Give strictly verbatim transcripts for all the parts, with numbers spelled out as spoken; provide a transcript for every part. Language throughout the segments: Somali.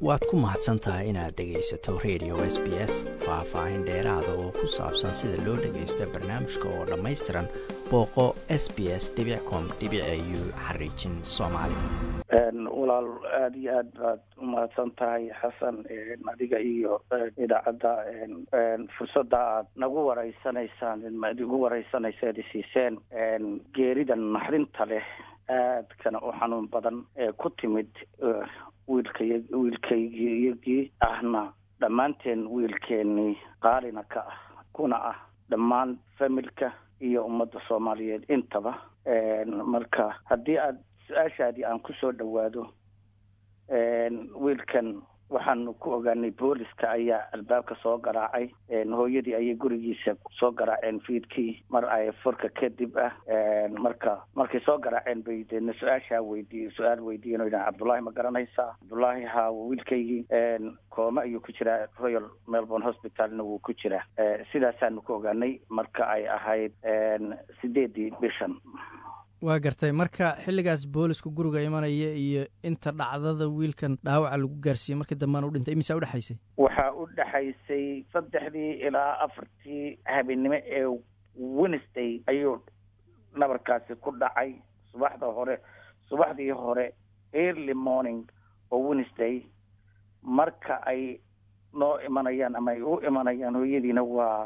waad ku mahadsan tahay inaad dhegaysato radio S B S. faahfaahin dheeraada oo ku saabsan sida loo dhagaysto barnaamijka oo dhammaystiran booqo s b s dot com dot a u xariijin soomaali. walaal aada iyo aad baad u mahadsan tahay xasan, adiga iyo idaacadda fursadda aad nagu wareysanaysaan igu wareysanaysa edi siiseen geeridan naxdinta leh aadkana u xanuun badan ee ku timid wiilkay wiilkaygii ahna dhammaanteen wiilkeennii qaalina ka ah kuna ah dhammaan familka iyo ummadda soomaaliyeed intaba. marka haddii aad su-aashaadii aan ku soo dhowaado, wiilkan waxaanu ku ogaanay booliska ayaa albaabka soo garaacay. hooyadii ayay gurigiisa soo garaaceen fiidkii mar ay furka kadib ah. marka markay soo garaaceen bay deedna su-aashaa weydiiy su-aal weydiiyen o yidhahan cabdullaahi ma garanaysaa? cabdullaahi haa, wiilkaygii kooma ayuu ku jiraa, royal melbourne hospitalna wuu ku jiraa. sidaasaanu ku ogaanay marka ay ahayd sideedii bishan. waa gartay. marka xilligaas boolisku guriga imanaya iyo inta dhacdada wiilkan dhaawaca lagu gaarsiiyey markii dambana u dhintay imisaa udhexaysay? waxaa u dhexaysay saddexdii ilaa afartii habeenimo ee Wednesday ayuu nabarkaasi ku dhacay. subaxda hore subaxdii hore early morning oo Wednesday marka ay noo imanayaan ama ay u imanayaan hooyadiina waa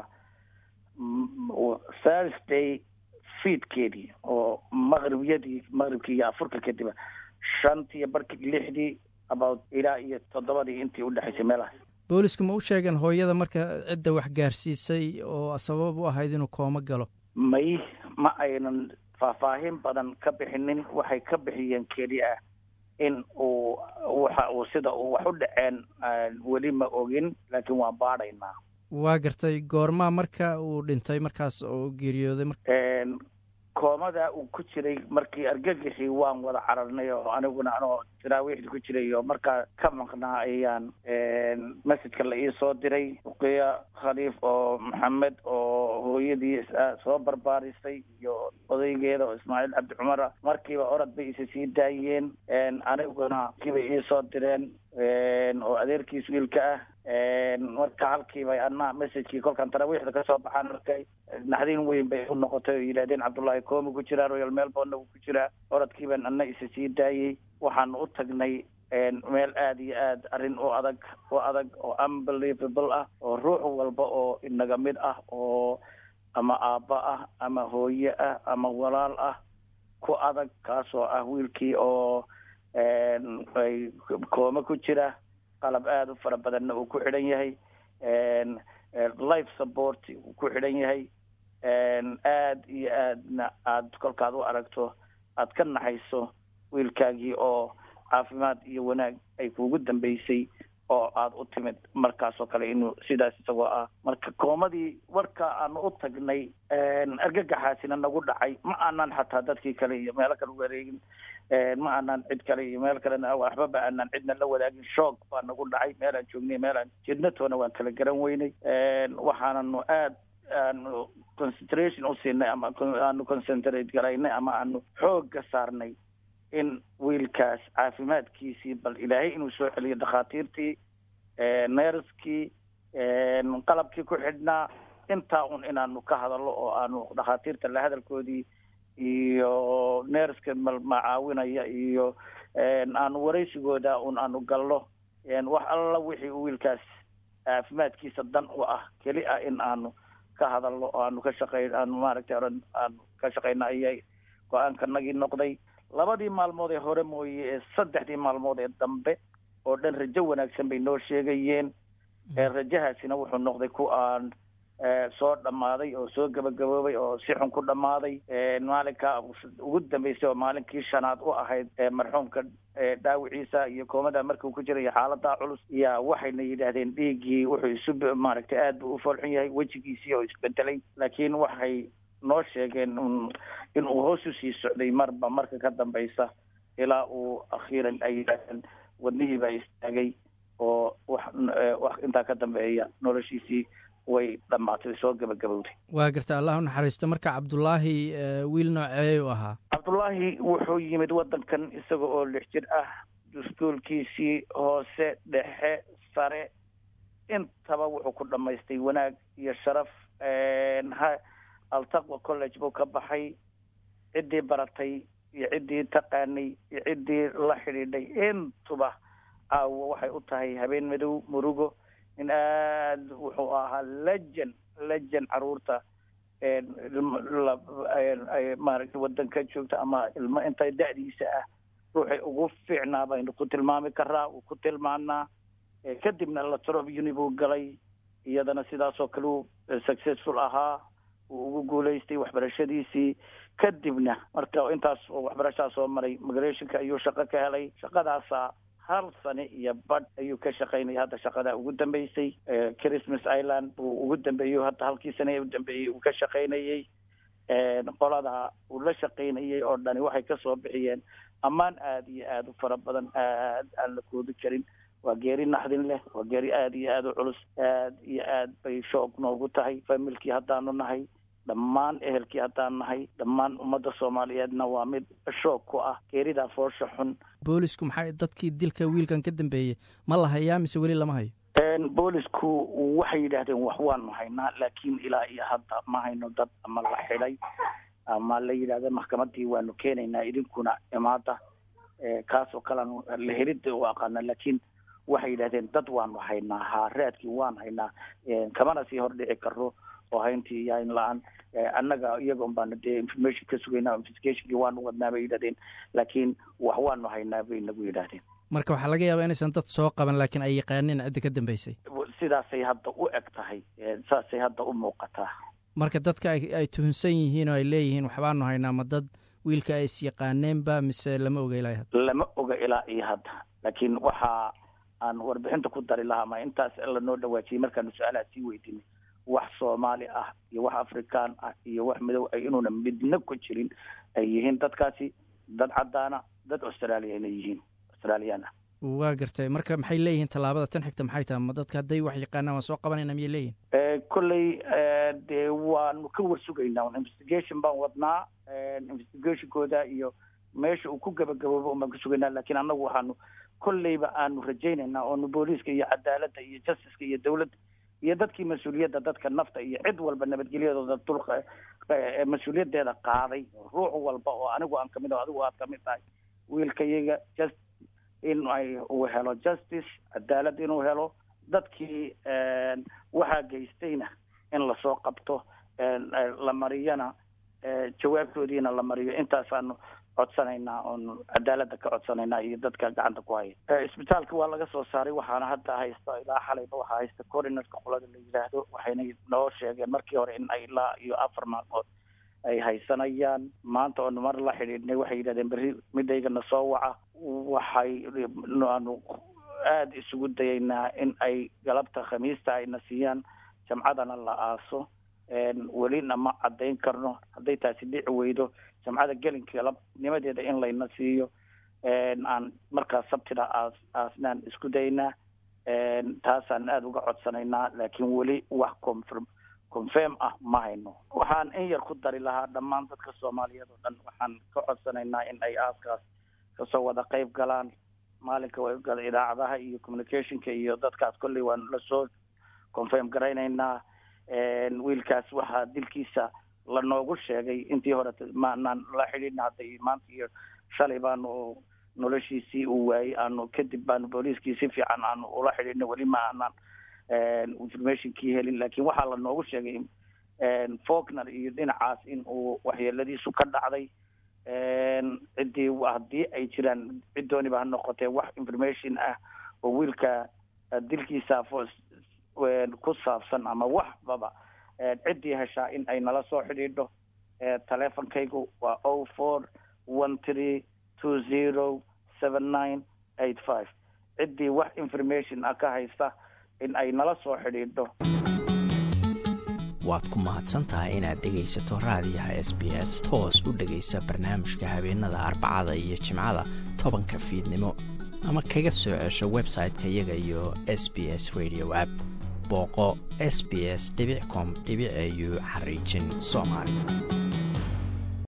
Thursday fiidkeedii oo maqribiyadii maqribkii iyo afurka kadib shantii barkii lixdii about ilaa iyo toddobadii intii u dhexaysay meelahaas. boolisku ma u sheegeen hooyada marka cidda wax gaarsiisay oo sabab u ahayd inuu kooma galo? may ma aynan faahfaahin badan ka bixinin. waxay ka bixiyeen keliya in uu waxa uu sida uu wax u dhaceen weli ma ogin, laakiin waan baadhaynaa. waa gartay. goormaa marka uu dhintay markaas oo geeriyooday? koomada uu ku jiray markii argagixii waan wada cararnay oo aniguna anoo taraawiixda ku jiray oo markaa ka maqnaa ayaan messajka la ii soo diray. ruqiya khaliif oo maxamed oo hooyadii soo barbaarisay iyo odaygeeda oo ismaaciil cabdi cumara markiiba orad bay isa sii daayeen. aniguna kiibay ii soo direen oo adeerkiis wiilka ah. marka halkiiba anaa messajkii kolkaan taraawiixda kasoo baxaan markay naxdin weyn bay u noqotay oo yidhahdeen cabdullaahi koomi ku jiraa, royal melbourne wuu ku jiraa. oradkiiban ana isa sii daayey. waxaanu u tagnay meel aada iyo aad arrin u adag u adag oo unbelievable ah oo ruux walba oo inaga mid ah oo ama aabba ah ama hooye ah ama walaal ah ku adag, kaasoo ah wiilkii oo ay kooma ku jira, qalab aada u fara badanna uu ku xidhan yahay, life support uu ku xidhan yahay. aada iyo aadna aada kolkaad u aragto aada ka naxayso wiilkaagii oo caafimaad iyo wanaag ay kuugu dambeysay oo aada u timid markaasoo kale inuu sidaas isagoo ah. marka koomadii warka aanu u tagnay argagaxaasina nagu dhacay. ma aanan xataa dadkii kale iyo meelo kale wareegin, ma aanan cid kale iyo meel kalena waxbaba aanan cidna la wadaagin. shoog baa nagu dhacay. meelaan joognay meelaan jidnatoona waan kala garan weynay. waxaananu aad aanu concentration u siinay ama aanu concentrate garaynay ama aanu xoogga saarnay in wiilkaas caafimaadkiisii bal ilaahay inuu soo celiyo. dhakhaatiirtii, neerskii, qalabkii ku xidhnaa, intaa un inaanu ka hadallo oo aanu dhakhaatiirta la hadalkoodii iyo neerska macaawinaya iyo aanu waraysigooda un aanu gallo. wax alla wixii wiilkaas caafimaadkiisa dan u ah keli ah in aanu ka hadallo oo aanu ka shaqeyn aanu maaragtay oran aanu ka shaqeyna ayay go-aankanagii noqday. labadii maalmood ee hore mooye ee saddexdii maalmood ee dambe oo dhan rajo wanaagsan bay noo sheegayeen. rajahaasina wuxuu noqday ku aan soo dhammaaday oo soo gabagaboobay oo si xun ku dhammaaday. maalinka ugu dambeysay oo maalinkii shanaad u ahayd marxuumka dhaawiciisa iyo koomada markuu ku jiray xaalada culus yaa waxayna yidhaahdeen dhiiggii wuxuu isu maaragtay aad buu u foolxun yahay, wejigiisii oo isbedelay. laakiin waxay noo sheegeen inuu hoos u sii socday marba marka ka dambaysa ilaa uu akhiiran ay yidhaahdeen wadnihii baa istaagay oo wax wax intaa ka dambeeya noloshiisii way dhammaatay, soo gabagabowday. waa garta. allah u naxariista. marka cabdullaahi wiil noocee u ahaa? cabdullaahi wuxuu yimid waddankan isaga oo lix jir ah iskuulkiisii hoose dhexe sare intaba wuxuu ku dhammaystay wanaag iyo sharaf. altaqwa college buu ka baxay. ciddii baratay iyo ciddii taqaanay iyo ciddii la xidhiidhay intuba aawo waxay u tahay habeen madow murugo. in aad wuxuu ahaa lejan lejan caruurta maaragtay wadanka joogta ama ilmo intay da'diisa ah ruuxay ugu fiicnaa baynu ku tilmaami karaa uu ku tilmaanaa. kadibna latrobe uni buu galay iyadana sidaasoo kale uu successful ahaa uu ugu guulaystay waxbarashadiisii. kadibna marka intaas oo waxbarashadaa soo maray migrationka ayuu shaqo ka helay. shaqadaasa hal sane iyo badh ayuu ka shaqaynayay. hadda shaqadaa ugu dambeysay Christmas Island buu ugu dambeeyey. hadda halkii sane u dambeeyey uu ka shaqaynayay. qolada uu la shaqaynayay oo dhani waxay ka soo bixiyeen ammaan aada iyo aada u fara badan aad aan la koodi karin. waa geeri naxdin leh. waa geeri aada iyo aada u culus. aada iyo aad bay shoog noogu tahay familkii haddaanu nahay, dhammaan ehelkii haddaan nahay, dhammaan ummadda soomaaliyeedna waa mid shoog ku ah geeridaa foosha xun. boolisku maxay dadkii dilka wiilkan ka dambeeyey ma la hayaa mise weli lama hayo? boolisku waxay yidhaahdeen wax waanu haynaa laakiin ilaa iyo hadda ma hayno dad ama la xidhay ama la yidhahda maxkamaddii waanu keenaynaa idinkuna imaada. kaas oo kalean la helidda u aqaana laakiin waxay yidhahdeen dad waanu haynaa. haa raadkii waan haynaa kamana sii hordhici karo oo hayntii yain la-aan annaga iyaga un baana dee information ka sugaynaa. investigationkii waanu wadnaa bay yidhahdeen laakiin wax waanu haynaa bay nagu yidhaahdeen. marka waxaa laga yaabaa inaysan dad soo qaban laakiin ay yaqaaneen cidda ka dambeysay. sidaasay hadda u eg tahay. saasay hadda u muuqataa. marka dadka ay tuhunsan yihiin oo ay leeyihiin waxbaanu haynaa ma dad wiilka ay is yaqaaneenba mise lama oga ilaa hadda? lama oga ilaa iyo hadda laakiin waxa aan warbixinta ku dari lahaa ma intaas lanoo dhawaajiyey markaanu su-aalaha sii weydiinay wax soomaali ah iyo wax afrikaan ah iyo wax madow ay inuuna midna ku jirin ay yihiin dadkaasi dad caddaana dad australia inay yihiin australian ah. waa gartay. marka maxay leeyihiin tallaabada tan xigta maxay tahay? ma dadka hadday wax yaqaanaan waan soo qabanayna miyay leeyihin? kolley dee waanu ka warsugaynaa. investigation baan wadnaa. investigationkooda iyo meesha uu ku gabagaboobo baan ka sugaynaa laakiin annagu waxaanu kolleyba aanu rajaynaynaa oonu booliiska iyo cadaaladda iyo justiceka iyo dawladda iyo dadkii mas-uuliyadda dadka nafta iyo cid walba nabadgelyadooda dulka mas-uuliyaddeeda qaaday ruux walba oo anigu aan kamid aho adigu aad kamid tahay wiilkayaga just in ay uu helo justice cadaalad inuu helo. dadkii waxaa geystayna in lasoo qabto la mariyana jawaabtoodiina la mariyo. intaasaanu codsanaynaa oonu cadaaladda ka codsanaynaa iyo dadka gacanta ku haya. isbitaalka waa laga soo saaray waxaana hadda haysta ilaa xalayba waxaa haysta coronerka qolada la yidhaahdo. waxayna noo sheegeen markii hore in ay ilaa iyo afar maalmood ay haysanayaan. maanta oonu mar la xidhiidhnay waxay yidhahdeen berri midaygana soo waca. waxay aanu aada isugu dayaynaa in ay galabta khamiista ayna siiyaan jamcadana la aaso. welina ma caddayn karno hadday taasi dhici weydo jamcada gelinka galabnimadeeda in layna siiyo. aan markaas sabtida aas aasnaan isku daynaa. taasaan aada uga codsanaynaa laakiin weli wax confirm confirm ah ma hayno. waxaan in yar ku dari lahaa dhammaan dadka soomaaliyeed oo dhan waxaan ka codsanaynaa in ay aaskaas kasoo wada qayb galaan. maalinka idaacadaha iyo communicationka iyo dadkaas kolley waanu lasoo confirm garaynaynaa. wiilkaas waxaa dilkiisa lanoogu sheegay intii hore maanaan la xidhiidhna hadday maanta iyo shalay baanu noloshiisii uu waayey aanu kadib baanu booliiskii si fiican aanu ula xidhiidhna weli ma aanaan informationkii helin laakiin waxaa lanoogu sheegay Faulkner iyo dhinacaas in uu waxyeeladiisu ka dhacday. ciddii haddii ay jiraan ciddooniba ha noqotee wax information ah oo wiilka dilkiisa ku saabsan ama waxbaba ciddii heshaa in ay nala soo xidhiidho. teleefonkaygu waa o four one three two zero seven nine eight five. ciddii wax information ah ka haysta in ay nala soo xidhiidho. waad ku mahadsantahay inaad dhegaysato raadiyaha s b s toos u dhegaysa barnaamijka habeenada arbacada iyo jimcada tobanka fiidnimo ama kaga soo cesho website-ka iyaga iyo s b s radio app. booqo s b s dot com dot a u xariijin soomaali.